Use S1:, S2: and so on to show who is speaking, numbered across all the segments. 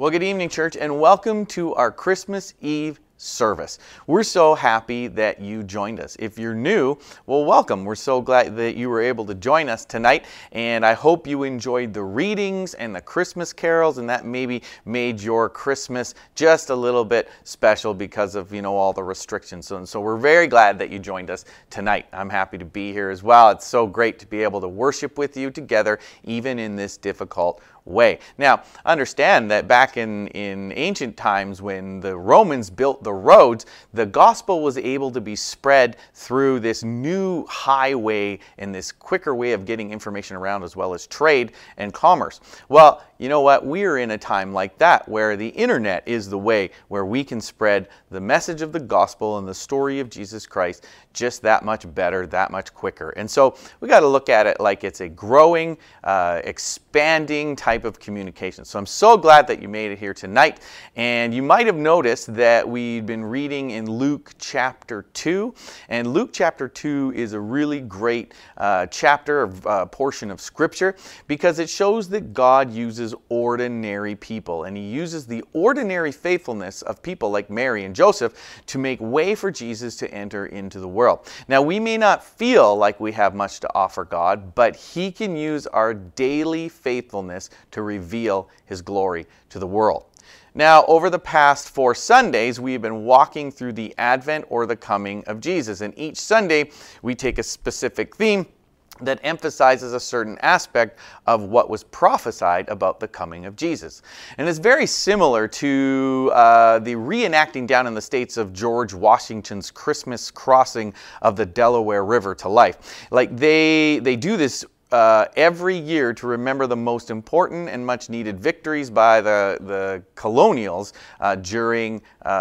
S1: Well, good evening, church, and welcome to our Christmas Eve service. We're so happy that you joined us. If you're new, well, welcome. We're so glad that you were able to join us tonight, and I hope you enjoyed the readings and the Christmas carols, and that maybe made your Christmas just a little bit special because of, all the restrictions. So we're very glad that you joined us tonight. I'm happy to be here as well. It's so great to be able to worship with you together, even in this difficult way. Now, understand that back in ancient times when the Romans built the roads, the gospel was able to be spread through this new highway and this quicker way of getting information around, as well as trade and commerce. Well, you know what? We're in a time like that where the internet is the way where we can spread the message of the gospel and the story of Jesus Christ just that much better, that much quicker. And so we got to look at it like it's a growing, expanding type of communication. So I'm so glad that you made it here tonight. And you might have noticed that we've been reading in Luke chapter 2. And Luke chapter 2 is a really great chapter, portion of Scripture, because it shows that God uses ordinary people. And He uses the ordinary faithfulness of people like Mary and Joseph to make way for Jesus to enter into the world. Now, we may not feel like we have much to offer God, but He can use our daily faithfulness to reveal His glory to the world. Now, over the past 4 Sundays, we've been walking through the Advent or the coming of Jesus. And each Sunday, we take a specific theme that emphasizes a certain aspect of what was prophesied about the coming of Jesus. And it's very similar to the reenacting down in the States of George Washington's Christmas crossing of the Delaware River to life. Like they do this every year to remember the most important and much needed victories by the colonials during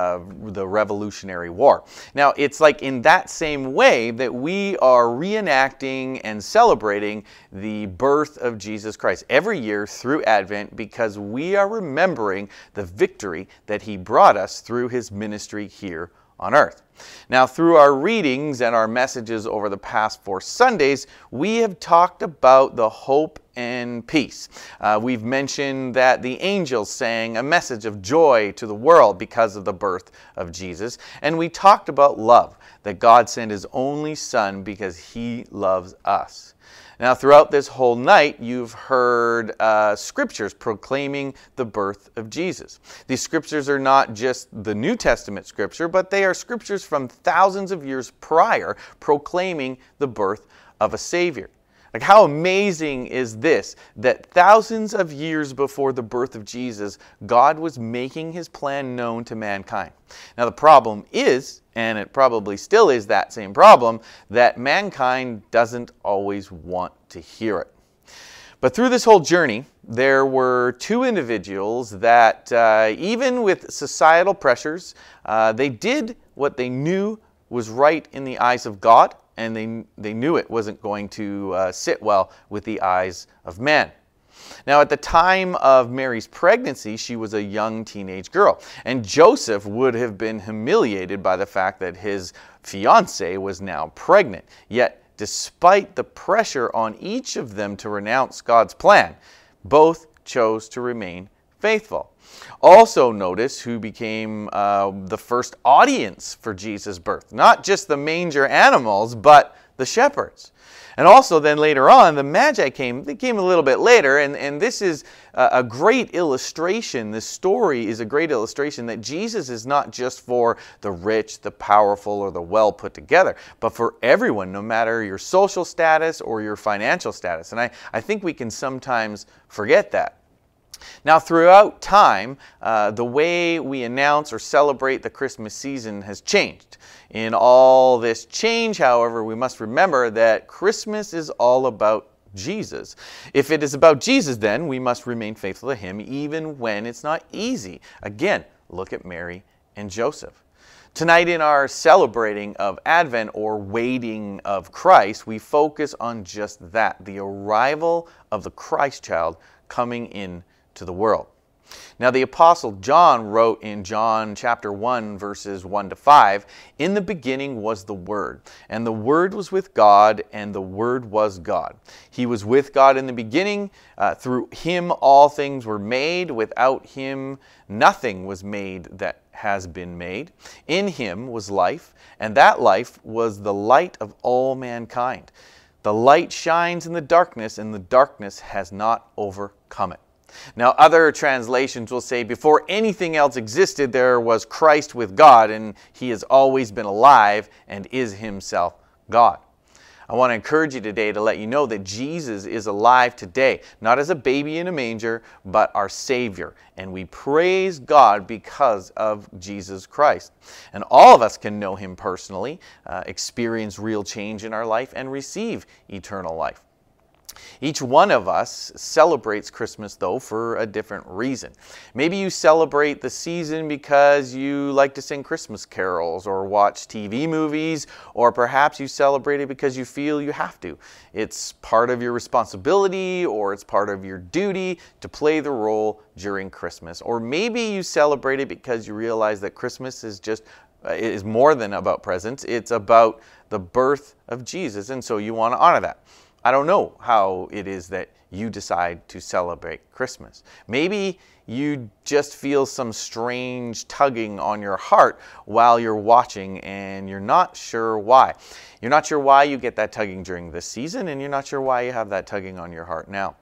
S1: the Revolutionary War. Now, it's like in that same way that we are reenacting and celebrating the birth of Jesus Christ every year through Advent, because we are remembering the victory that He brought us through His ministry here on earth. Now, through our readings and our messages over the past 4 Sundays, we have talked about the hope and peace. We've mentioned that the angels sang a message of joy to the world because of the birth of Jesus. And we talked about love, that God sent His only Son because He loves us. Now, throughout this whole night, you've heard scriptures proclaiming the birth of Jesus. These scriptures are not just the New Testament scripture, but they are scriptures from thousands of years prior proclaiming the birth of a Savior. Like, how amazing is this, that thousands of years before the birth of Jesus, God was making His plan known to mankind. Now, the problem is, and it probably still is that same problem, that mankind doesn't always want to hear it. But through this whole journey, there were 2 individuals that, even with societal pressures, they did what they knew was right in the eyes of God, and they knew it wasn't going to sit well with the eyes of man. Now, at the time of Mary's pregnancy, she was a young teenage girl, and Joseph would have been humiliated by the fact that his fiancée was now pregnant. Yet, despite the pressure on each of them to renounce God's plan, both chose to remain faithful. Also notice who became the first audience for Jesus' birth. Not just the manger animals, but the shepherds. And also then later on, the Magi came. They came a little bit later, and this is a great illustration. This story is a great illustration that Jesus is not just for the rich, the powerful, or the well put together, but for everyone, no matter your social status or your financial status. And I think we can sometimes forget that. Now, throughout time, the way we announce or celebrate the Christmas season has changed. In all this change, however, we must remember that Christmas is all about Jesus. If it is about Jesus, then we must remain faithful to Him even when it's not easy. Again, look at Mary and Joseph. Tonight in our celebrating of Advent or waiting of Christ, we focus on just that, the arrival of the Christ child coming in to the world. Now the Apostle John wrote in John chapter 1 verses 1 to 5, "In the beginning was the Word, and the Word was with God, and the Word was God. He was with God in the beginning. Through Him all things were made. Without Him nothing was made that has been made. In Him was life, and that life was the light of all mankind. The light shines in the darkness, and the darkness has not overcome it." Now, other translations will say, before anything else existed, there was Christ with God, and He has always been alive and is Himself God. I want to encourage you today to let you know that Jesus is alive today, not as a baby in a manger, but our Savior. And we praise God because of Jesus Christ. And all of us can know Him personally, experience real change in our life, and receive eternal life. Each one of us celebrates Christmas, though, for a different reason. Maybe you celebrate the season because you like to sing Christmas carols or watch TV movies, or perhaps you celebrate it because you feel you have to. It's part of your responsibility, or it's part of your duty to play the role during Christmas. Or maybe you celebrate it because you realize that Christmas is more than about presents. It's about the birth of Jesus, and so you want to honor that. I don't know how it is that you decide to celebrate Christmas. Maybe you just feel some strange tugging on your heart while you're watching, and you're not sure why. You're not sure why you get that tugging during this season, and you're not sure why you have that tugging on your heart now.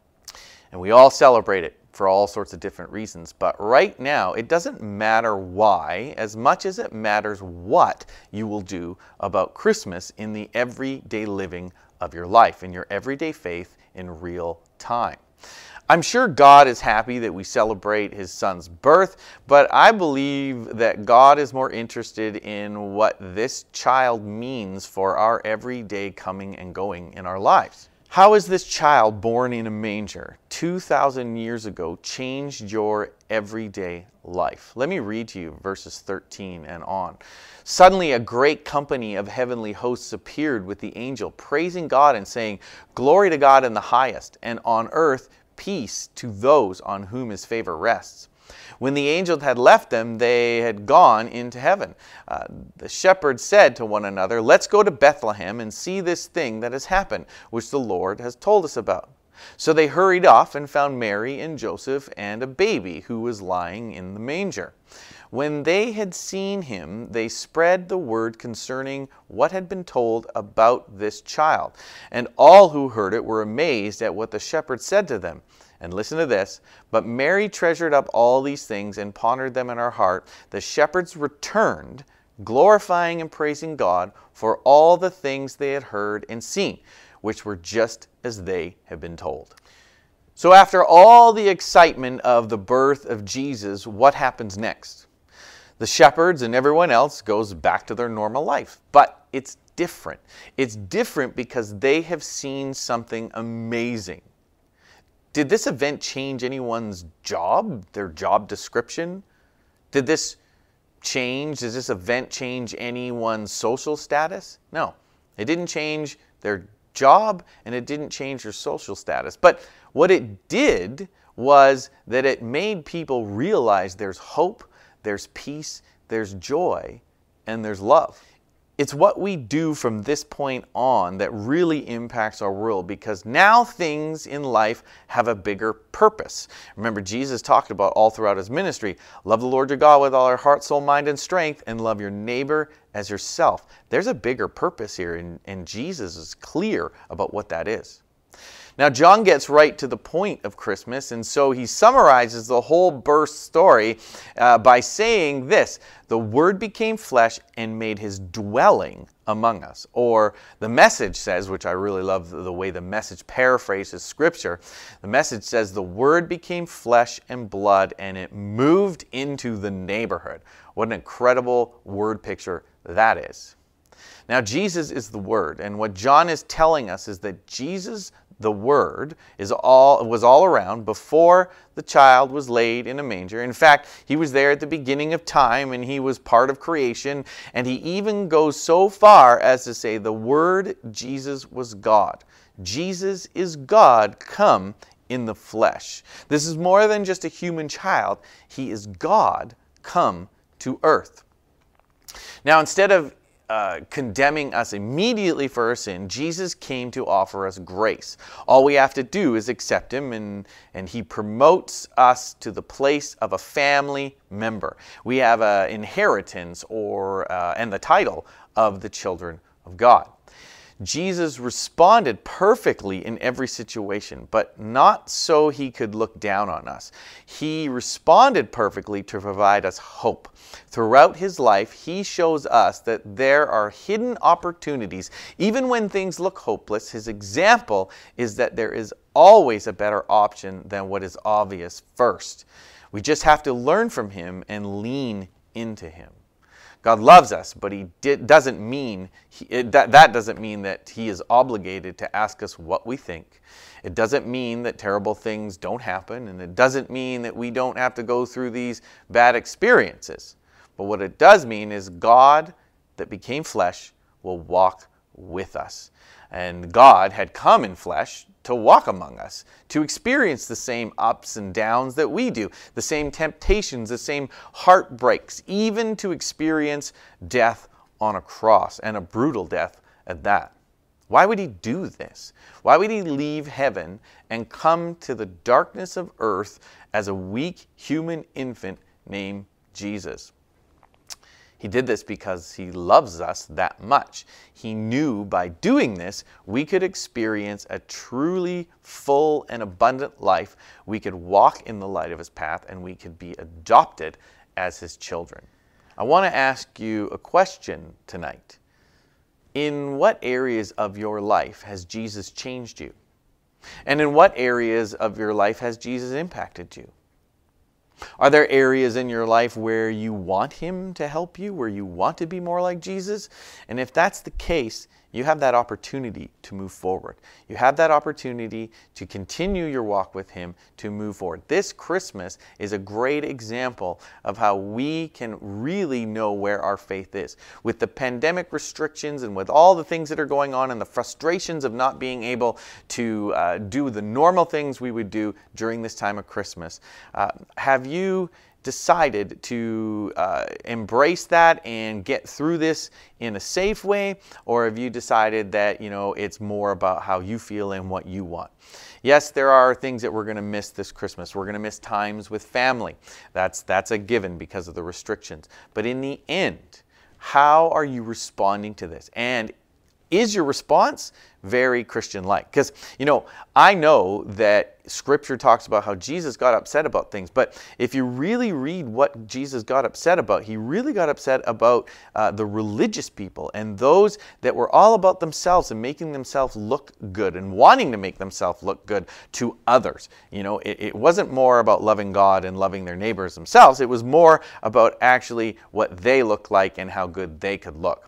S1: And we all celebrate it for all sorts of different reasons. But right now, it doesn't matter why as much as it matters what you will do about Christmas in the everyday living of your life, in your everyday faith in real time. I'm sure God is happy that we celebrate His Son's birth, but I believe that God is more interested in what this child means for our everyday coming and going in our lives. How has this child born in a manger 2,000 years ago changed your everyday life? Let me read to you verses 13 and on. "Suddenly a great company of heavenly hosts appeared with the angel, praising God and saying, 'Glory to God in the highest, and on earth peace to those on whom His favor rests.' When the angels had left them, they had gone into heaven. The shepherds said to one another, 'Let's go to Bethlehem and see this thing that has happened, which the Lord has told us about.' So they hurried off and found Mary and Joseph and a baby who was lying in the manger. When they had seen Him, they spread the word concerning what had been told about this child. And all who heard it were amazed at what the shepherds said to them. And listen to this, but Mary treasured up all these things and pondered them in her heart. The shepherds returned, glorifying and praising God for all the things they had heard and seen, which were just as they had been told." So after all the excitement of the birth of Jesus, what happens next? The shepherds and everyone else goes back to their normal life, but it's different. It's different because they have seen something amazing. Did this event change anyone's job, their job description? Does this event change anyone's social status? No, it didn't change their job and it didn't change their social status. But what it did was that it made people realize there's hope, there's peace, there's joy, and there's love. It's what we do from this point on that really impacts our world, because now things in life have a bigger purpose. Remember, Jesus talked about all throughout His ministry, love the Lord your God with all our heart, soul, mind, and strength, and love your neighbor as yourself. There's a bigger purpose here, and Jesus is clear about what that is. Now, John gets right to the point of Christmas, and so he summarizes the whole birth story by saying this: "The Word became flesh and made His dwelling among us." Or the Message says, which I really love the way the Message paraphrases Scripture, the Message says, "The Word became flesh and blood, and it moved into the neighborhood." What an incredible word picture that is. Now, Jesus is the Word, and what John is telling us is that Jesus, the Word, was all around before the child was laid in a manger. In fact, He was there at the beginning of time, and He was part of creation, and He even goes so far as to say the Word, Jesus, was God. Jesus is God come in the flesh. This is more than just a human child. He is God come to earth. Now, instead of condemning us immediately for our sin, Jesus came to offer us grace. All we have to do is accept him, and he promotes us to the place of a family member. We have an inheritance and the title of the children of God. Jesus responded perfectly in every situation, but not so he could look down on us. He responded perfectly to provide us hope. Throughout his life, he shows us that there are hidden opportunities. Even when things look hopeless, his example is that there is always a better option than what is obvious first. We just have to learn from him and lean into him. God loves us, but that doesn't mean that he is obligated to ask us what we think. It doesn't mean that terrible things don't happen, and it doesn't mean that we don't have to go through these bad experiences. But what it does mean is God that became flesh will walk with us. And God had come in flesh to walk among us, to experience the same ups and downs that we do, the same temptations, the same heartbreaks, even to experience death on a cross, and a brutal death at that. Why would he do this? Why would he leave heaven and come to the darkness of earth as a weak human infant named Jesus? He did this because he loves us that much. He knew by doing this, we could experience a truly full and abundant life. We could walk in the light of his path, and we could be adopted as his children. I want to ask you a question tonight. In what areas of your life has Jesus changed you? And in what areas of your life has Jesus impacted you? Are there areas in your life where you want him to help you, where you want to be more like Jesus? And if that's the case, you have that opportunity to move forward. You have that opportunity to continue your walk with him, to move forward. This Christmas is a great example of how we can really know where our faith is. With the pandemic restrictions and with all the things that are going on and the frustrations of not being able to do the normal things we would do during this time of Christmas, have you decided to embrace that and get through this in a safe way, or have you decided that it's more about how you feel and what you want? Yes, there are things that we're going to miss this Christmas. We're going to miss times with family. That's a given because of the restrictions. But in the end, how are you responding to this? And is your response very Christian-like? Because, I know that Scripture talks about how Jesus got upset about things, but if you really read what Jesus got upset about, he really got upset about the religious people and those that were all about themselves and making themselves look good and wanting to make themselves look good to others. It wasn't more about loving God and loving their neighbors themselves. It was more about actually what they looked like and how good they could look.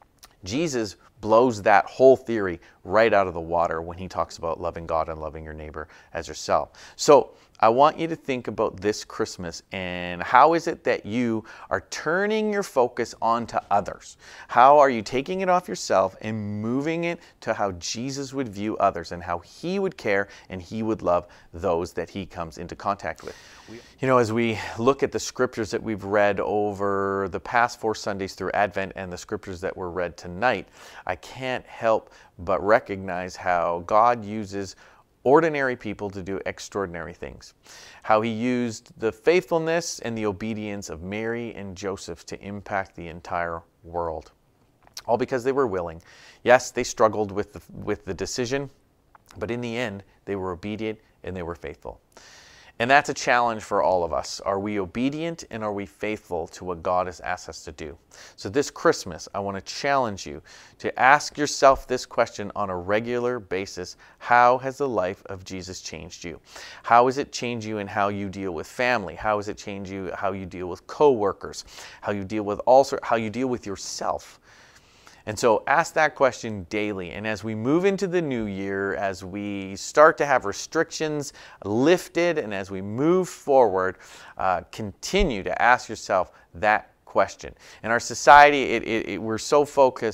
S1: Jesus blows that whole theory right out of the water when he talks about loving God and loving your neighbor as yourself. So I want you to think about this Christmas and how is it that you are turning your focus onto others? How are you taking it off yourself and moving it to how Jesus would view others and how he would care and he would love those that he comes into contact with? As we look at the scriptures that we've read over the past 4 Sundays through Advent and the scriptures that were read tonight, I can't help but recognize how God uses ordinary people to do extraordinary things. How he used the faithfulness and the obedience of Mary and Joseph to impact the entire world. All because they were willing. Yes, they struggled with the decision, but in the end, they were obedient and they were faithful. And that's a challenge for all of us. Are we obedient and are we faithful to what God has asked us to do? So this Christmas, I want to challenge you to ask yourself this question on a regular basis. How has the life of Jesus changed you? How has it changed you in how you deal with family? How has it changed you how you deal with coworkers? How you deal with yourself? And so ask that question daily. And as we move into the new year, as we start to have restrictions lifted, and as we move forward, continue to ask yourself that question. In our society, we're so focused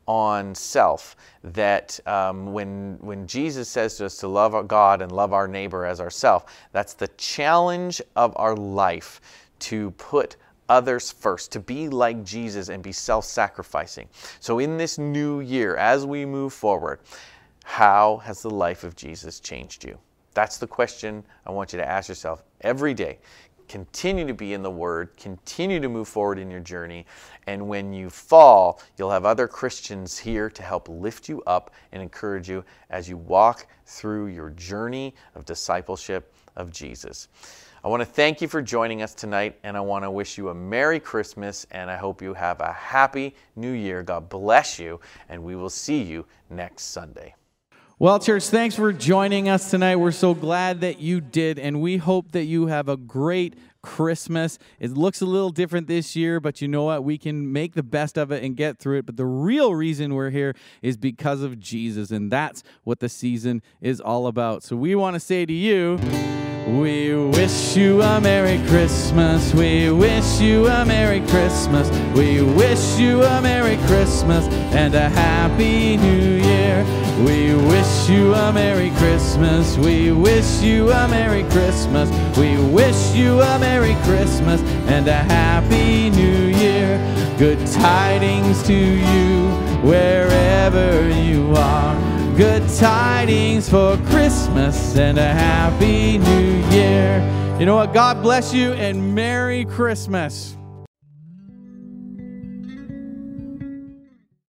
S1: on self, that when Jesus says to us to love our God and love our neighbor as ourself, that's the challenge of our life, to put others first, to be like Jesus and be self-sacrificing. So in this new year, as we move forward, how has the life of Jesus changed you? That's the question I want you to ask yourself every day. Continue to be in the Word, continue to move forward in your journey, and when you fall, you'll have other Christians here to help lift you up and encourage you as you walk through your journey of discipleship of Jesus. I want to thank you for joining us tonight, and I want to wish you a Merry Christmas, and I hope you have a Happy New Year. God bless you, and we will see you next Sunday.
S2: Well, church, thanks for joining us tonight. We're so glad that you did, and we hope that you have a great Christmas. It looks a little different this year, but you know what? We can make the best of it and get through it. But the real reason we're here is because of Jesus, and that's what the season is all about. So we want to say to you, we wish you a Merry Christmas. We wish you a Merry Christmas. We wish you a Merry Christmas and a Happy New Year. We wish you a Merry Christmas. We wish you a Merry Christmas. We wish you a Merry Christmas and a Happy New Year. Good tidings to you wherever you are. Good tidings for Christmas and a Happy New Year. You know what? God bless you and Merry Christmas.